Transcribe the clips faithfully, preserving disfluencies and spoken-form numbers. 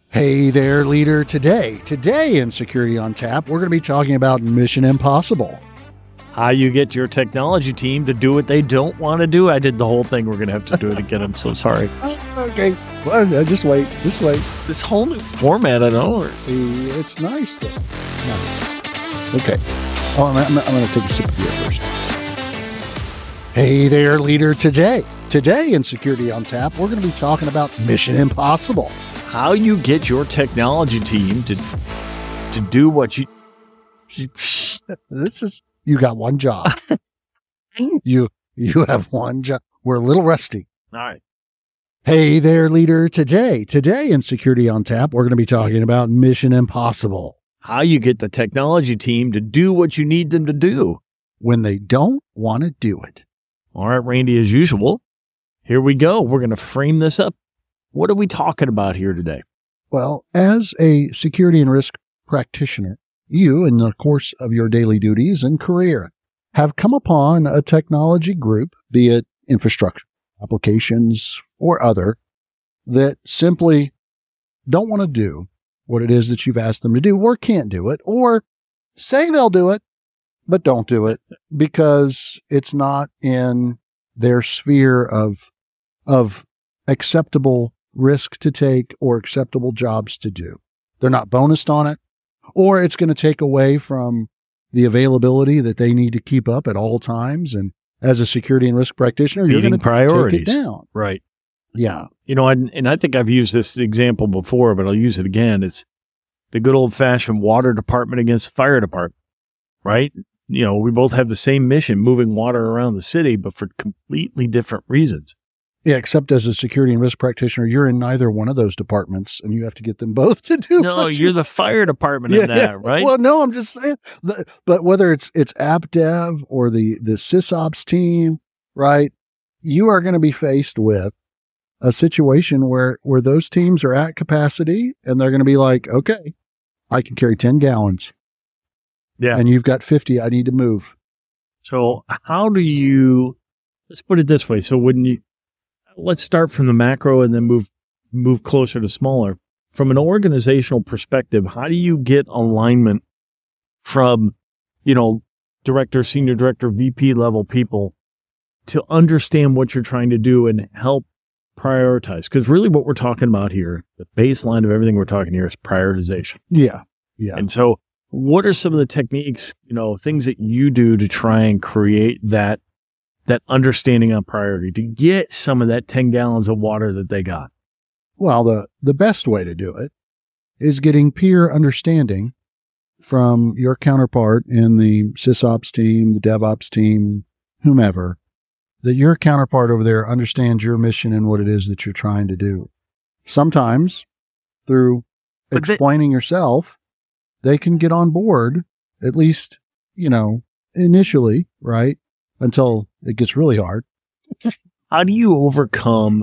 Hey there, leader. Today, today in Security on Tap, we're going to be talking about Mission Impossible. How you get your technology team to do what they don't want to do. I did the whole thing. We're going to have to do it again. I'm so sorry. Okay. Well, uh, just wait. Just wait. This whole new format, I know. It's nice, though. It's nice. Okay. Oh, I'm, I'm, I'm going to take a sip of beer first. Hey there, leader. Today, today in Security on Tap, we're going to be talking about Mission Impossible. How you get your technology team to to do what you... This is... You got one job. you you have one job. We're a little rusty. All right. Hey there, leader. Today, today in Security on Tap, we're going to be talking about Mission Impossible. How you get the technology team to do what you need them to do when they don't want to do it. All right, Randy, as usual, here we go. We're going to frame this up. What are we talking about here today? Well, as a security and risk practitioner, you, in the course of your daily duties and career, have come upon a technology group, be it infrastructure, applications, or other, that simply don't want to do what it is that you've asked them to do, or can't do it, or say they'll do it, but don't do it because it's not in their sphere of, of acceptable risk to take or acceptable jobs to do. They're not bonused on it. Or it's going to take away from the availability that they need to keep up at all times. And as a security and risk practitioner, Meeting you're going to priorities. take it down. Right. Yeah. You know, and, and I think I've used this example before, but I'll use it again. It's the good old-fashioned water department against fire department, right? You know, we both have the same mission, moving water around the city, but for completely different reasons. Yeah, except as a security and risk practitioner, you're in neither one of those departments, and you have to get them both to do. No, you're you, the fire department yeah, in that, yeah. right? Well, no, I'm just saying. The, but whether it's it's app dev or the the SysOps team, right? You are going to be faced with a situation where where those teams are at capacity, and they're going to be like, okay, I can carry ten gallons. Yeah, and you've got fifty. I need to move. So how do you? Let's put it this way. So when you Let's start from the macro and then move move closer to smaller. From an organizational perspective, how do you get alignment from, you know, director, senior director, V P level people to understand what you're trying to do and help prioritize? Because really what we're talking about here, the baseline of everything we're talking here is prioritization. Yeah. Yeah. And so what are some of the techniques, you know, things that you do to try and create that that understanding on priority to get some of that ten gallons of water that they got? Well, the, the best way to do it is getting peer understanding from your counterpart in the SysOps team, the DevOps team, whomever, that your counterpart over there understands your mission and what it is that you're trying to do. Sometimes through But explaining they- yourself, they can get on board, at least, you know, initially, right? Until it gets really hard. How do you overcome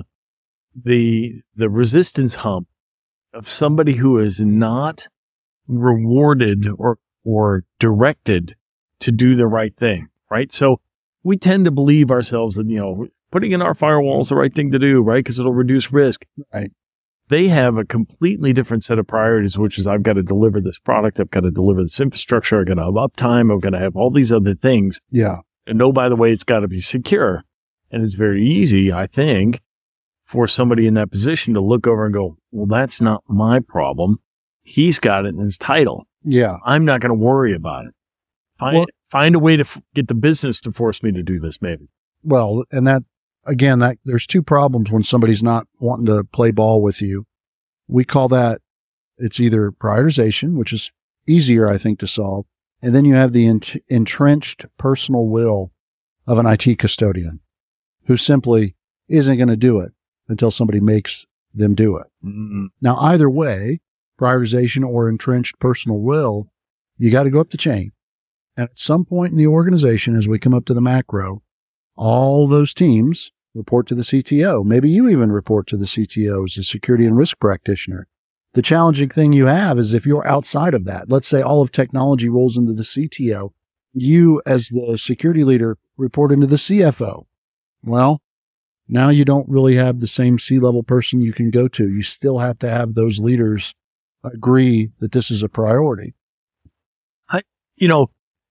the the resistance hump of somebody who is not rewarded or or directed to do the right thing, right? So we tend to believe ourselves that, you know, putting in our firewall is the right thing to do, right? Because it'll reduce risk. Right. They have a completely different set of priorities, which is I've got to deliver this product, I've got to deliver this infrastructure, I've got to have uptime, I've got to have all these other things. Yeah. And oh, by the way, it's got to be secure. And it's very easy, I think, for somebody in that position to look over and go, well, that's not my problem. He's got it in his title. Yeah. I'm not going to worry about it. Find, Well, find a way to f- get the business to force me to do this, maybe. Well, and that, again, that there's two problems when somebody's not wanting to play ball with you. We call that, it's either prioritization, which is easier, I think, to solve. And then you have the ent- entrenched personal will of an I T custodian who simply isn't going to do it until somebody makes them do it. Mm-hmm. Now, either way, prioritization or entrenched personal will, you got to go up the chain. And at some point in the organization, as we come up to the macro, all those teams report to the C T O. Maybe you even report to the C T O as a security and risk practitioner. The challenging thing you have is if you're outside of that, let's say all of technology rolls into the C T O, you as the security leader report into the C F O. Well, now you don't really have the same C-level person you can go to. You still have to have those leaders agree that this is a priority. I, you know,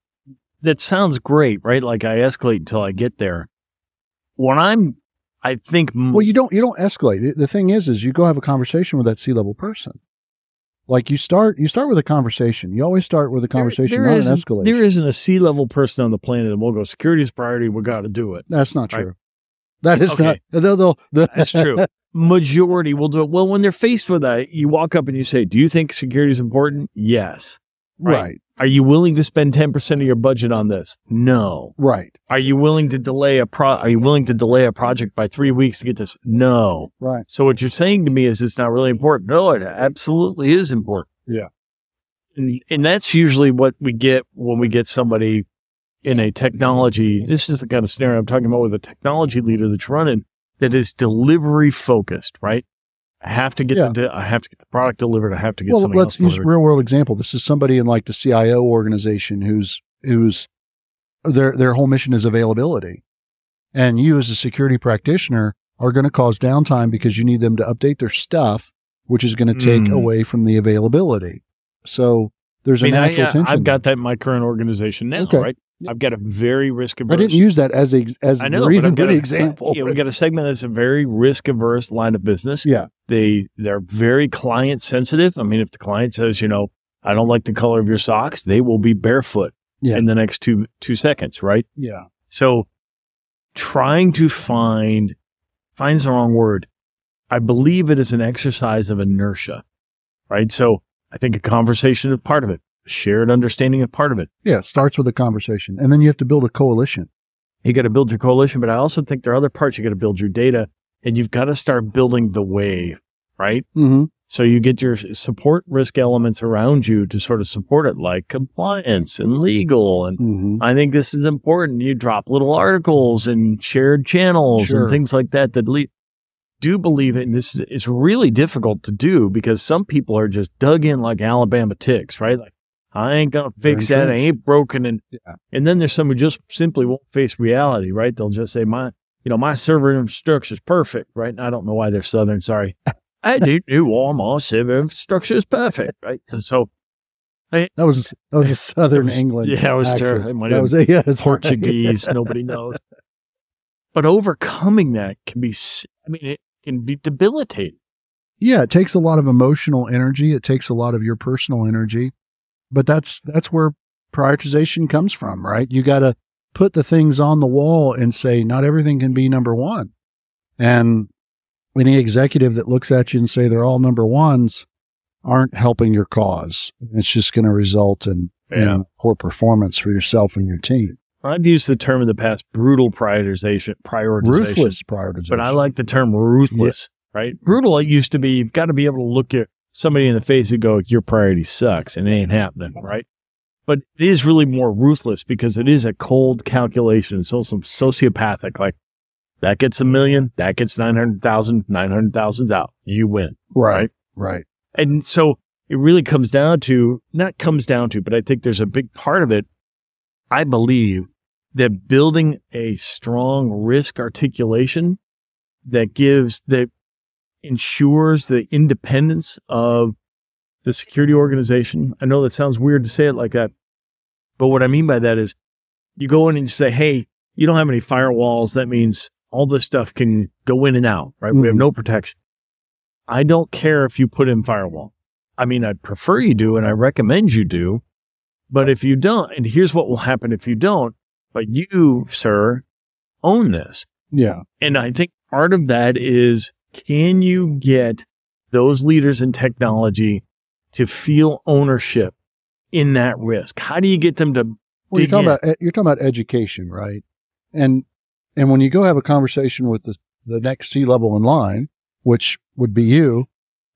that sounds great, right? Like I escalate until I get there. When I'm, I think. M- well, you don't, you don't escalate. The thing is, is you go have a conversation with that C-level person. Like you start, you start with a conversation. You always start with a conversation, there, there not an escalation. There isn't a C-level person on the planet that will go, security is priority, we got to do it. That's not true. Right? That is okay. not, they'll, they'll, they'll That's true. Majority will do it. Well, when they're faced with that, you walk up and you say, do you think security is important? Yes. Right. right. Are you willing to spend ten percent of your budget on this? No. Right. Are you willing to delay a pro? Are you willing to delay a project by three weeks to get this? No. Right. So what you're saying to me is it's not really important. No, it absolutely is important. Yeah. And, and that's usually what we get when we get somebody in a technology. This is the kind of scenario I'm talking about with a technology leader that's running that is delivery focused, right? I have to get yeah. the I have to get the product delivered. I have to get well, something let's else use delivered. real world example. This is somebody in like the C I O organization who's who's their their whole mission is availability, and you as a security practitioner are going to cause downtime because you need them to update their stuff, which is going to take Mm. away from the availability. So there's I mean, a natural I, tension. I've got that in my current organization now, Okay. right? I've got a very risk averse. I didn't use that as a as I know, the but reason I've got for the a- example. Yeah, we got a segment that's a very risk averse line of business. Yeah. They they're very client sensitive. I mean, if the client says, you know, I don't like the color of your socks, they will be barefoot Yeah. in the next two two seconds, right? Yeah. So trying to find finds the wrong word. I believe it is an exercise of inertia, right? So I think a conversation is part of it. Shared understanding is part of it. Yeah. It starts with a conversation, and then you have to build a coalition. You got to build your coalition, but I also think there are other parts. You got to build your data, and you've got to start building the wave, right? Mm-hmm. So you get your support risk elements around you to sort of support it, like compliance and legal. And Mm-hmm. I think this is important. You drop little articles and shared channels Sure. and things like that that le- do believe it. And this is it's really difficult to do because some people are just dug in like Alabama ticks, right? Like, I ain't going to fix They're that. I entrenched. ain't broken. And, Yeah. and then there's some who just simply won't face reality, right? They'll just say, my, you know, my server infrastructure is perfect, right? And I don't know why they're Southern. Sorry. I do do all my server infrastructure is perfect, right? And so That was that was a Southern It was- England. yeah, it was accent. terrible. It might That have was a, yeah, it's Portuguese, nobody knows. But overcoming that can be, s- I mean, it can be debilitating. Yeah, it takes a lot of emotional energy. It takes a lot of your personal energy, but that's that's where prioritization comes from, right? You got to put the things on the wall and say, not everything can be number one. And any executive that looks at you and say they're all number ones aren't helping your cause. It's just going to result in, Yeah. in poor performance for yourself and your team. I've used the term in the past, brutal prioritization, prioritization. Ruthless prioritization. But I like the term ruthless, right? Brutal, it used to be, you've got to be able to look at somebody in the face and go, your priority sucks and it ain't happening, right? But it is really more ruthless because it is a cold calculation. So some sociopathic, like that gets a million, that gets nine hundred thousand, nine hundred thousand's out. You win. right, right. And so it really comes down to, not comes down to, but I think there's a big part of it. I believe that building a strong risk articulation that gives, that ensures the independence of the security organization. I know that sounds weird to say it like that, but what I mean by that is you go in and you say, hey, you don't have any firewalls. That means all this stuff can go in and out, right? We have Mhm. no protection. I don't care if you put in firewall. I mean, I'd prefer you do, and I recommend you do. But if you don't, and here's what will happen if you don't, but you, sir, own this. Yeah. And I think part of that is, can you get those leaders in technology to feel ownership in that risk? How do you get them to Well, you're dig talking in? about you're talking about education, right? And and when you go have a conversation with the the next C level in line, which would be you,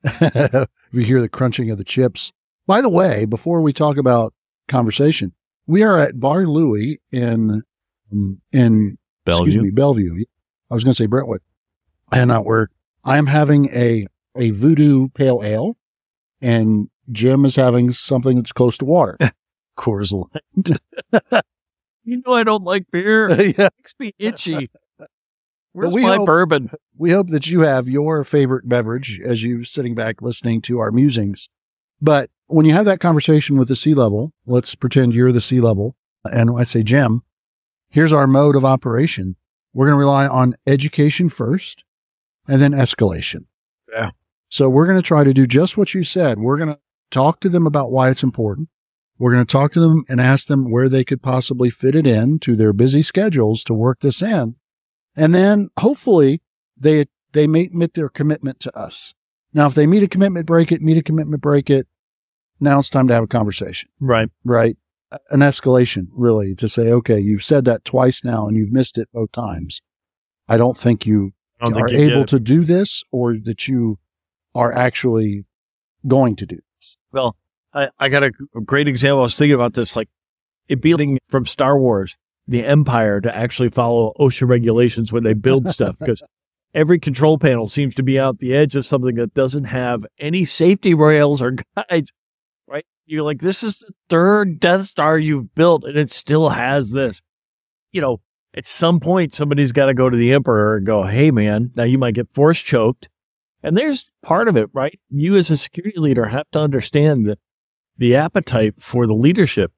we hear the crunching of the chips. By the way, before we talk about conversation, we are at Bar Louie in um, in excuse Bellevue? me Bellevue. I was going to say Brentwood, and uh, we're I am having a a Voodoo Pale Ale, and Jim is having something that's close to water. Coors Light. You know I don't like beer. It Yeah. makes me itchy. Where's we my hope- bourbon? We hope that you have your favorite beverage as you sitting back listening to our musings. But when you have that conversation with the C-level, let's pretend you're the C-level, and I say, Jim, here's our mode of operation. We're going to rely on education first and then escalation. Yeah. So we're going to try to do just what you said. We're going to talk to them about why it's important. We're going to talk to them and ask them where they could possibly fit it in to their busy schedules to work this in. And then hopefully they they may meet their commitment to us. Now, if they meet a commitment, break it, meet a commitment, break it. Now it's time to have a conversation. Right. Right. An escalation, really, to say, okay, you've said that twice now and you've missed it both times. I don't think you I don't are think you able get to do this, or that you are actually going to do this. Well, I, I got a, a great example. I was thinking about this, like it being from Star Wars, the Empire, to actually follow OSHA regulations when they build stuff, because every control panel seems to be out the edge of something that doesn't have any safety rails or guides, right? You're like, this is the third Death Star you've built, and it still has this. You know, at some point, somebody's got to go to the Emperor and go, hey, man, now you might get force choked. And there's part of it, right? You as a security leader have to understand the, the appetite for the leadership.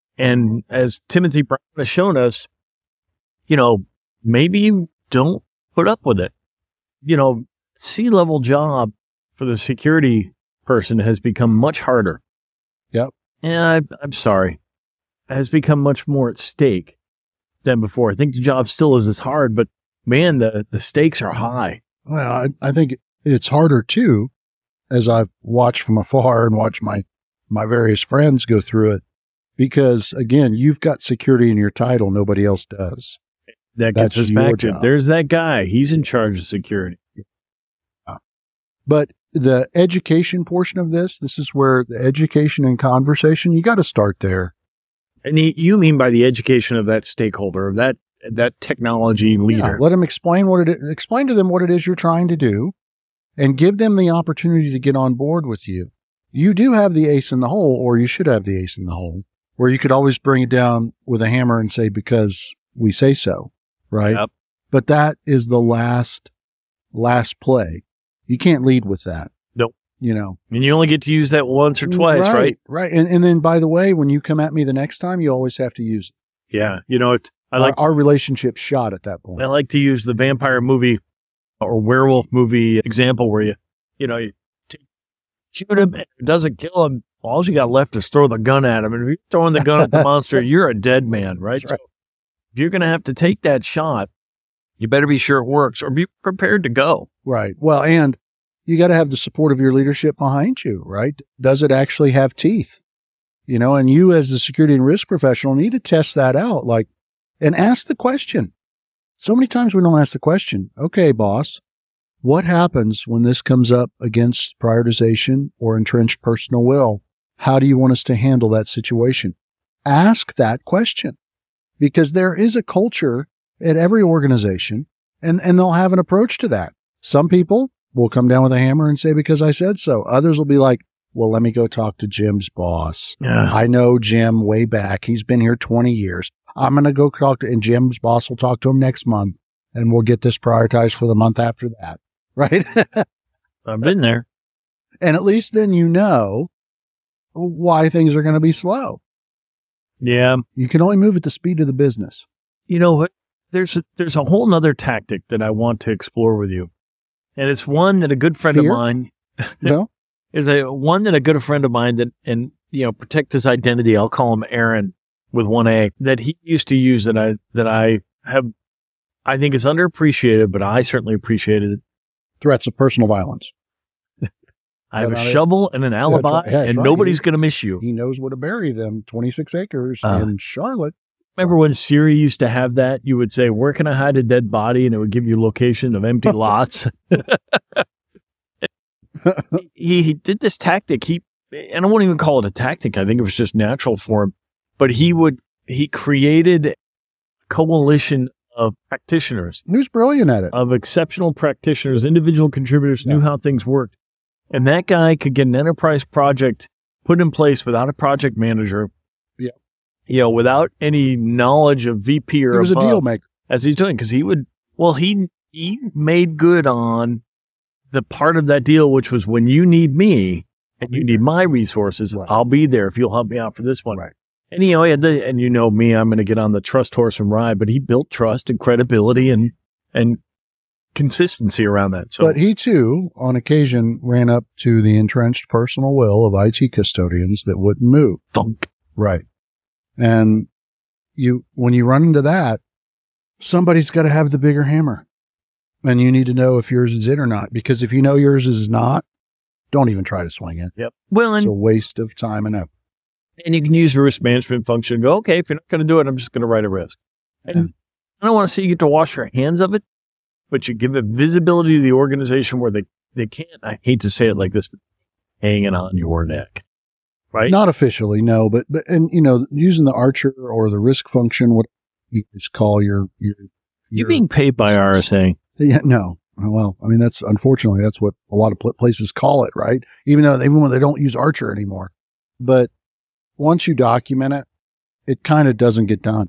And as Timothy Brown has shown us, you know, maybe you don't put up with it. You know, C-level job for the security person has become much harder. Yep. And I, I'm sorry. It has become much more at stake than before. I think the job still is as hard, but man, the, the stakes are high. Well, I, I think it's harder too, as I've watched from afar and watched my, my various friends go through it, because again, you've got security in your title. Nobody else does. That That's gets us your back to, job. there's that guy. He's in charge of security. But the education portion of this, this is where the education and conversation, you got to start there. And the, you mean by the education of that stakeholder, of that, that technology leader. Yeah, let them explain what it is, explain to them what it is you're trying to do, and give them the opportunity to get on board with you. You do have the ace in the hole, or you should have the ace in the hole, where you could always bring it down with a hammer and say, because we say so, right? Yep. But that is the last, last play. You can't lead with that. Nope. You know, And you only get to use that once or twice, right? Right. right. And, and then, by the way, when you come at me the next time, you always have to use it. Yeah. You know, it, I like our, our relationship shot at that point. I like to use the vampire movie or werewolf movie example where you, you know, you t- shoot him, and it doesn't kill him. All you got left is throw the gun at him. And if you're throwing the gun at the monster, you're a dead man, right? That's right. So if you're going to have to take that shot, you better be sure it works or be prepared to go. Right. Well, and you got to have the support of your leadership behind you, right? Does it actually have teeth? You know, and you as a security and risk professional need to test that out, like, and ask the question. So many times we don't ask the question, okay, boss, what happens when this comes up against prioritization or entrenched personal will? How do you want us to handle that situation? Ask that question, because there is a culture at every organization, and, and they'll have an approach to that. Some people will come down with a hammer and say, because I said so. Others will be like, well, let me go talk to Jim's boss. Yeah. I know Jim way back. He's been here twenty years. I'm going to go talk to, and Jim's boss will talk to him next month, and we'll get this prioritized for the month after that. Right? I've been there. And at least then you know why things are going to be slow. Yeah. You can only move at the speed of the business. You know what? There's a, there's a whole nother tactic that I want to explore with you. And it's one that a good friend Fear? of mine No? is a one that a good friend of mine that, and, you know, protect his identity. I'll call him Aaron with one A, that he used to use that I, that I have, I think is underappreciated, but I certainly appreciated it. Threats of personal violence. I have a But I- shovel and an alibi, right. Yeah, that's and right. nobody's He- going to miss you. He knows where to bury them, twenty-six acres Uh. in Charlotte. Remember when Siri used to have that? You would say, where can I hide a dead body? And it would give you location of empty lots. he, he did this tactic. He, and I won't even call it a tactic. I think it was just natural for him. But he would, he created a coalition of practitioners, He was brilliant at it. of exceptional practitioners, individual contributors, Yeah. knew how things worked. And that guy could get an enterprise project put in place without a project manager. Yeah. You know, without any knowledge of V P or He was above a deal maker. as he's doing. Cause he would, well, he, he made good on the part of that deal, which was when you need me and you need my resources, right. I'll be there if you'll help me out for this one. Right. And, you know, he had the, and you know me, I'm going to get on the trust horse and ride, but he built trust and credibility and, and consistency around that. So, but he too, on occasion, ran up to the entrenched personal will of I T custodians that wouldn't move. thunk. Right. And you, when you run into that, somebody's got to have the bigger hammer. And you need to know if yours is it or not. Because if you know yours is not, don't even try to swing it. Yep. Well, It's and, a waste of time and effort. and you can use the risk management function and go, okay, if you're not going to do it, I'm just going to write a risk. And Yeah. I don't want to see you get to wash your hands of it, but you give it visibility to the organization where they, they can't, I hate to say it like this, but hanging on your neck. Right? Not officially, no, but, but, and, you know, using the Archer or the risk function, what you just call your, your, You're your being paid by R S A. Yeah, no. Well, I mean, that's unfortunately, that's what a lot of pl- places call it, right? Even though, even when they don't use Archer anymore. But once you document it, it kind of doesn't get done.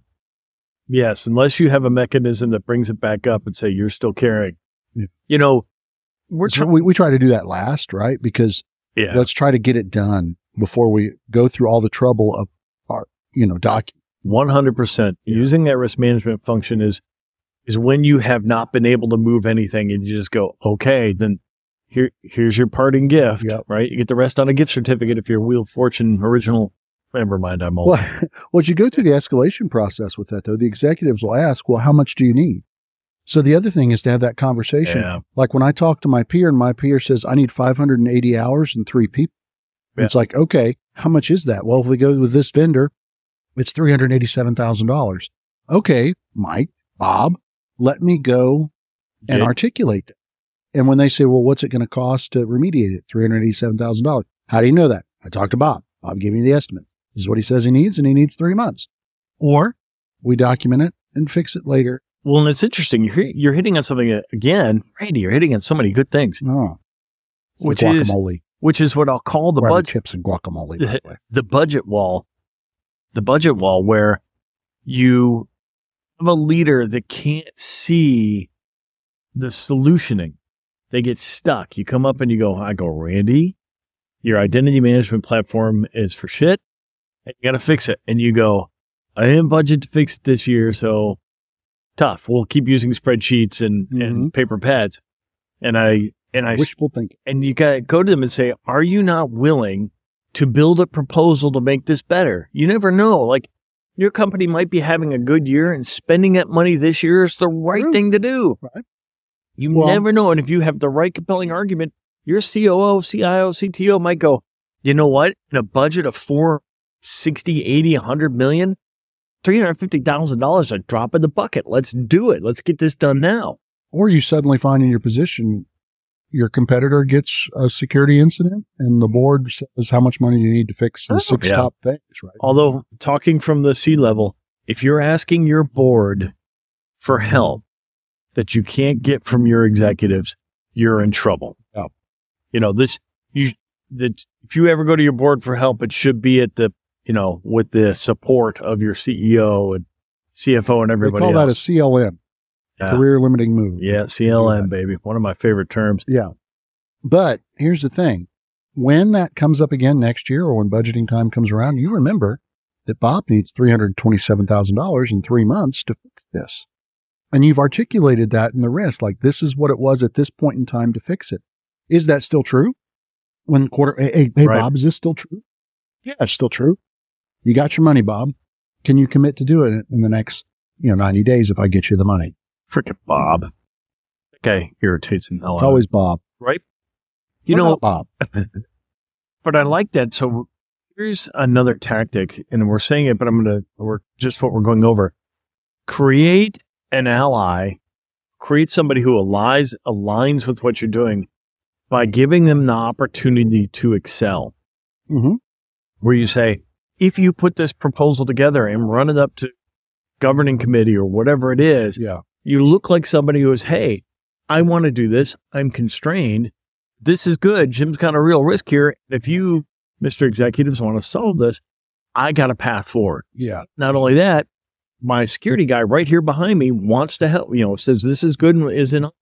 Yes, unless you have a mechanism that brings it back up and say you're still carrying. Yeah. You know, we're So trying. we, we try to do that last, right? Because Yeah. let's try to get it done before we go through all the trouble of our, you know, document. one hundred percent. Yeah. Using that risk management function is is when you have not been able to move anything and you just go, okay, then here here's your parting gift, Yep. right? You get the rest on a gift certificate if you're Wheel of Fortune original. Never mind, I'm old. Well, well, you go through the escalation process with that, though. The executives will ask, well, how much do you need? So the other thing is to have that conversation. Yeah. Like when I talk to my peer and my peer says, I need five hundred eighty hours and three people. Yeah. It's like, okay, how much is that? Well, if we go with this vendor, it's three hundred eighty-seven thousand dollars. Okay, Mike, Bob, let me go and Okay. articulate that. And when they say, well, what's it going to cost to remediate it? three hundred eighty-seven thousand dollars. How do you know that? I talked to Bob. Bob gave me the estimate. This is what he says he needs, and he needs three months. Or we document it and fix it later. Well, and it's interesting. You're, you're hitting on something uh, again, Randy, you're hitting on so many good things, Oh, it's which the is, guacamole. which is what I'll call the Rabbit budget. chips and guacamole, by the way. the budget wall, the budget wall where you have a leader that can't see the solutioning. They get stuck. You come up and you go, I go, Randy, your identity management platform is for shit and you got to fix it. And you go, I didn't budget to fix it this year. So tough. We'll keep using spreadsheets and, and paper pads. And I, and I, Wishful thinking. and you got to go to them and say, are you not willing to build a proposal to make this better? You never know. Like your company might be having a good year and spending that money this year is the right True. thing to do. Right. You Well- never know. And if you have the right compelling argument, your C O O, C I O, C T O might go, you know what? In a budget of four sixty, eighty, one hundred million, three hundred fifty thousand dollars a drop in the bucket. Let's do it. Let's get this done now. Or you suddenly find in your position, your competitor gets a security incident and the board says how much money you need to fix the Oh, six yeah. top things, right? Although talking from the C level, if you're asking your board for help that you can't get from your executives, you're in trouble. Yeah. You know, this, you, that if you ever go to your board for help, it should be at the, you know, with the support of your C E O and C F O and They everybody call that a else. C L M, Yeah. career limiting move. Yeah, C L M, baby. One of my favorite terms. Yeah. But here's the thing. When that comes up again next year or when budgeting time comes around, you remember that Bob needs three hundred twenty-seven thousand dollars in three months to fix this. And you've articulated that in the risk, like this is what it was at this point in time to fix it. Is that still true? When quarter, hey, hey, hey Right. Bob, is this still true? Yeah, it's still true. You got your money, Bob. Can you commit to do it in the next, you know, ninety days if I get you the money? Frickin' Bob. That guy irritates the hell It's out of always Bob. me, right? You What know, about Bob. but I like that. So here's another tactic, and we're saying it, but I'm going to, we're just what we're going over. Create an ally, create somebody who aligns, aligns with what you're doing by giving them the opportunity to excel. Mm-hmm. Where you say, if you put this proposal together and run it up to governing committee or whatever it is, Yeah. you look like somebody who is, hey, I want to do this. I'm constrained. This is good. Jim's got a real risk here. If you, Mister Executives, want to solve this, I got a path forward. Yeah. Not only that, my security guy right here behind me wants to help, you know, says this is good and is in,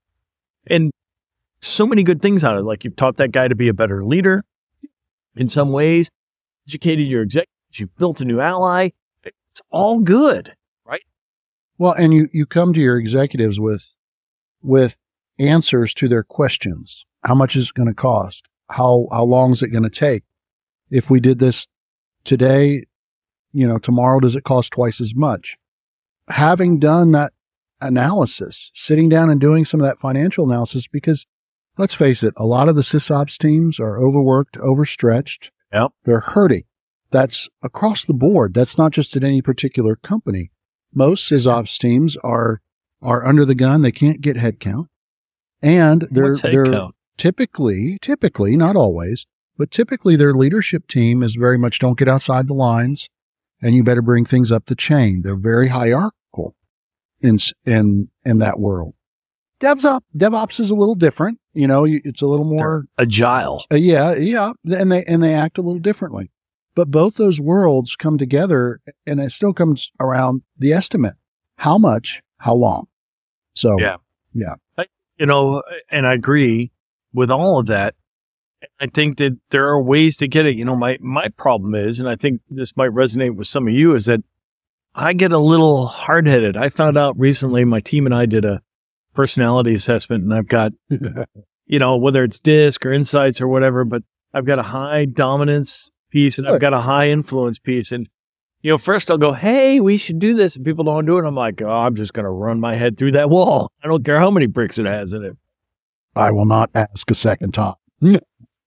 And so many good things out of it. Like you've taught that guy to be a better leader in some ways, educated your executives, you've built a new ally. It's all good, right? Well, and you, you come to your executives with, with answers to their questions. How much is it going to cost? How, how long is it going to take? If we did this today, you know, tomorrow, does it cost twice as much? Having done that analysis, sitting down and doing some of that financial analysis, because let's face it, a lot of the SysOps teams are overworked, overstretched. Yep. They're hurting. That's across the board. That's not just at any particular company. Most SysOps teams are, are under the gun. They can't get headcount. And they're, What's they're headcount? typically, typically, not always, but typically their leadership team is very much don't get outside the lines and you better bring things up the chain. They're very hierarchical in, in, in that world. DevOps, DevOps is a little different. You know, it's a little more They're agile. Uh, yeah, yeah, and they and they act a little differently. But both those worlds come together, and it still comes around the estimate: how much, how long. So, Yeah. yeah, I, you know, and I agree with all of that. I think that there are ways to get it. You know, my my problem is, and I think this might resonate with some of you, is that I get a little hard-headed. I found out recently, my team and I did a personality assessment, and I've got, you know, whether it's DISC or Insights or whatever, but I've got a high dominance piece and I've got a high influence piece. And, you know, first I'll go, hey, we should do this. And people don't do it. I'm like, oh, I'm just going to run my head through that wall. I don't care how many bricks it has in it. I will not ask a second time. You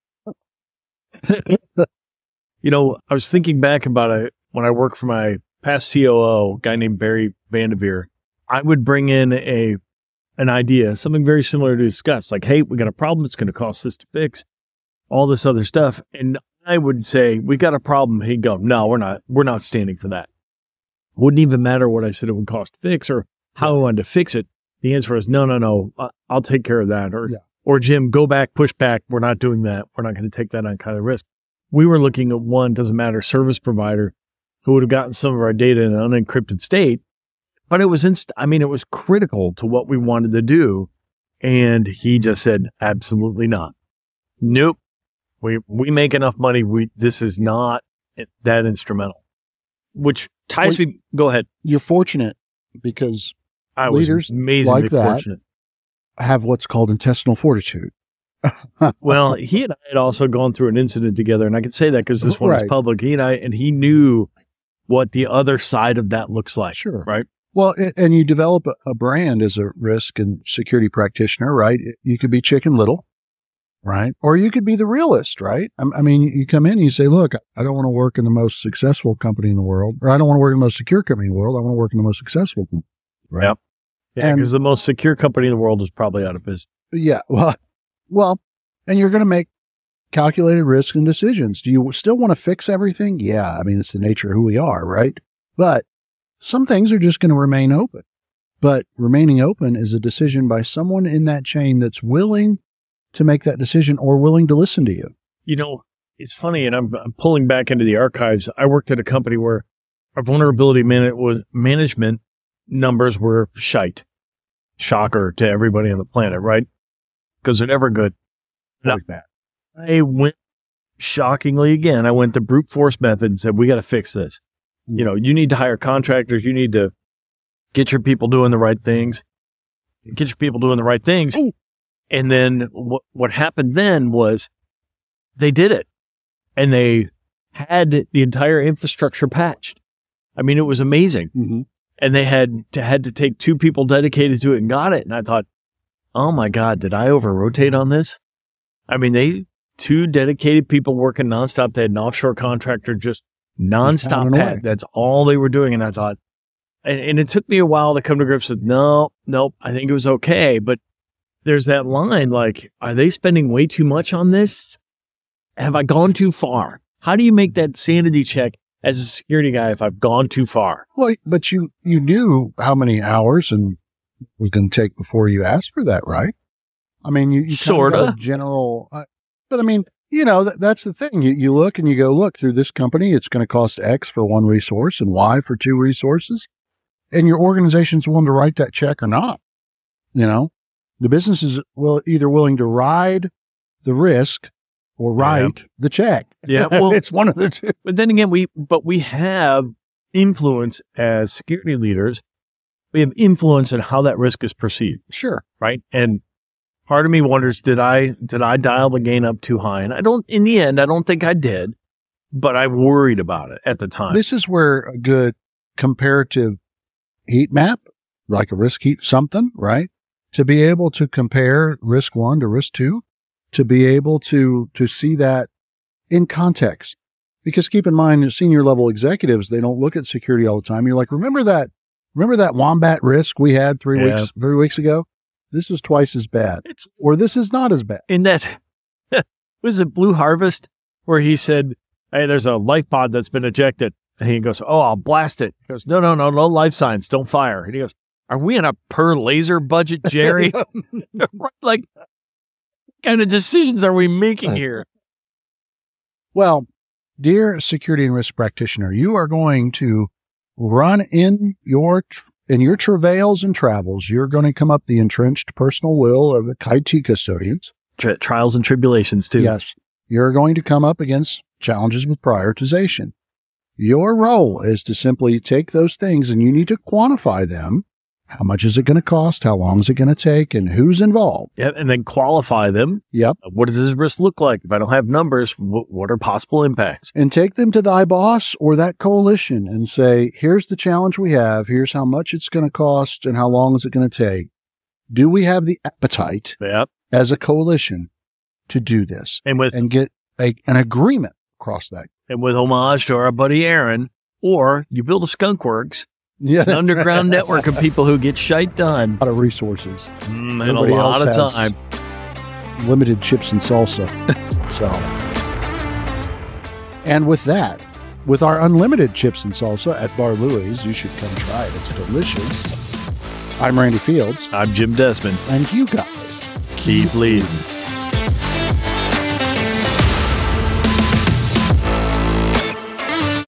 know, I was thinking back about it when I worked for my past C O O, a guy named Barry Vanderveer. I would bring in a an idea, something very similar to discuss, like, hey, we got a problem. It's going to cost this to fix, all this other stuff. And I would say, we got a problem. He'd go, no, we're not, we're not standing for that. Wouldn't even matter what I said it would cost to fix or how I wanted to fix it. The answer was, no, no, no, I'll take care of that. Or, yeah. or Jim, go back, push back. We're not doing that. We're not going to take that on kind of risk. We were looking at one, doesn't matter, service provider who would have gotten some of our data in an unencrypted state. But it was, inst- I mean, it was critical to what we wanted to do. And he just said, absolutely not. Nope. We, we make enough money. We, this is not that instrumental, which ties well, me. Go ahead. You're fortunate because I leaders was amazingly like that fortunate. Have what's called intestinal fortitude. Well, he and I had also gone through an incident together, and I can say that because this one right. is public. He and I, and he knew what the other side of that looks like. Sure. Right. Well, and you develop a brand as a risk and security practitioner, right? You could be Chicken Little, right? Or you could be the realist, right? I mean, you come in and you say, look, I don't want to work in the most successful company in the world, or I don't want to work in the most secure company in the world. I want to work in the most successful company, right? Yep. Yeah, because the most secure company in the world is probably out of business. Yeah. Well, well, and you're going to make calculated risks and decisions. Do you still want to fix everything? Yeah. I mean, it's the nature of who we are, right? But some things are just going to remain open. But remaining open is a decision by someone in that chain that's willing to make that decision or willing to listen to you. You know, it's funny, and I'm, I'm pulling back into the archives. I worked at a company where our vulnerability man- was management numbers were shite. Shocker to everybody on the planet, right? Because they're never good. Like that. I went, shockingly again, I went the brute force method and said, we got to fix this. You know, you need to hire contractors. You need to get your people doing the right things. Get your people doing the right things. And then what what happened then was they did it. And they had the entire infrastructure patched. I mean, it was amazing. Mm-hmm. And they had to, had to take two people dedicated to it and got it. And I thought, oh my God, did I over rotate on this? I mean, they, two dedicated people working nonstop. They had an offshore contractor just nonstop pat. That's all they were doing. And I thought, and, and it took me a while to come to grips with, no, nope, I think it was okay. But there's that line, like, are they spending way too much on this? Have I gone too far? How do you make that sanity check as a security guy if I've gone too far? Well, but you, you knew how many hours and it was going to take before you asked for that, right? I mean, you, you sort of general, uh, but I mean, you know, that, that's the thing. You, you look and you go, look, through this company, it's going to cost X for one resource and Y for two resources. And your organization's willing to write that check or not, you know, The business is will, either willing to ride the risk or write Yeah. the check. Yeah, well- it's one of the two. But then again, we but we have influence as security leaders. We have influence in how that risk is perceived, Sure. right? And part of me wonders, did I did I dial the gain up too high? And I don't. In the end, I don't think I did, but I worried about it at the time. This is where a good comparative heat map, like a risk heat something, right? To be able to compare risk one to risk two, to be able to to see that in context. Because keep in mind, senior level executives, they don't look at security all the time. You're like, remember that, remember that wombat risk we had three Yeah. weeks, three weeks ago? This is twice as bad, It's or this is not as bad. in that was it Blue Harvest where he said, "Hey, there's a life pod that's been ejected," and he goes, "Oh, I'll blast it." He goes, "No, no, no, no life signs, don't fire." And he goes, "Are we on a per laser budget, Jerry?" Right, like, what kind of decisions are we making here? Well, dear security and risk practitioner, you are going to run in your tr- in your travails and travels. You're going to come up the entrenched personal will of the I T custodians. Tri- trials and tribulations too. Yes, you're going to come up against challenges with prioritization. Your role is to simply take those things and you need to quantify them. How much is it going to cost? How long is it going to take? And who's involved? Yeah, and then qualify them. Yep. What does this risk look like? If I don't have numbers, wh- what are possible impacts? And take them to thy boss or that coalition and say, here's the challenge we have. Here's how much it's going to cost and how long is it going to take. Do we have the appetite Yep. as a coalition to do this And with and get a, an agreement across that? and with homage to our buddy Aaron, or you build a skunk works, Yeah, an underground network of people who get shite done A lot of resources, mm, in a Everybody lot of else time. has limited chips and salsa. So, and with that, with our unlimited chips and salsa at Bar Louie's, you should come try it. It's delicious. I'm Randy Fields, I'm Jim Desmond. and you guys Keep leading.